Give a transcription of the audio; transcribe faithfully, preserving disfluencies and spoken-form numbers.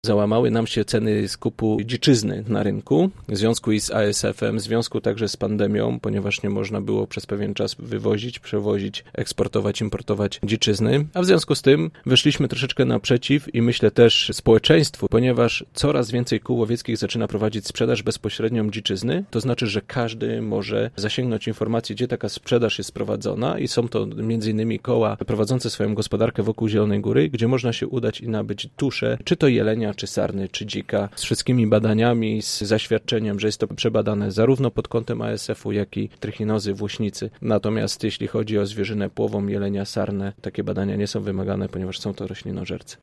Załamały nam się ceny skupu dziczyzny na rynku w związku i z A S F em, w związku także z pandemią, ponieważ nie można było przez pewien czas wywozić, przewozić, eksportować, importować dziczyzny, a w związku z tym wyszliśmy troszeczkę naprzeciw i myślę też społeczeństwu, ponieważ coraz więcej kół łowieckich zaczyna prowadzić sprzedaż bezpośrednią dziczyzny, to znaczy, że każdy może zasięgnąć informacji, gdzie taka sprzedaż jest prowadzona i są to między innymi koła prowadzące swoją gospodarkę wokół Zielonej Góry, gdzie można się udać i nabyć tuszę, czy to jelenia, czy sarny, czy dzika, z wszystkimi badaniami, z zaświadczeniem, że jest to przebadane zarówno pod kątem A S F u, jak i trichinozy, włóśnicy. Natomiast jeśli chodzi o zwierzynę płową, jelenia, sarnę, takie badania nie są wymagane, ponieważ są to roślinożercy.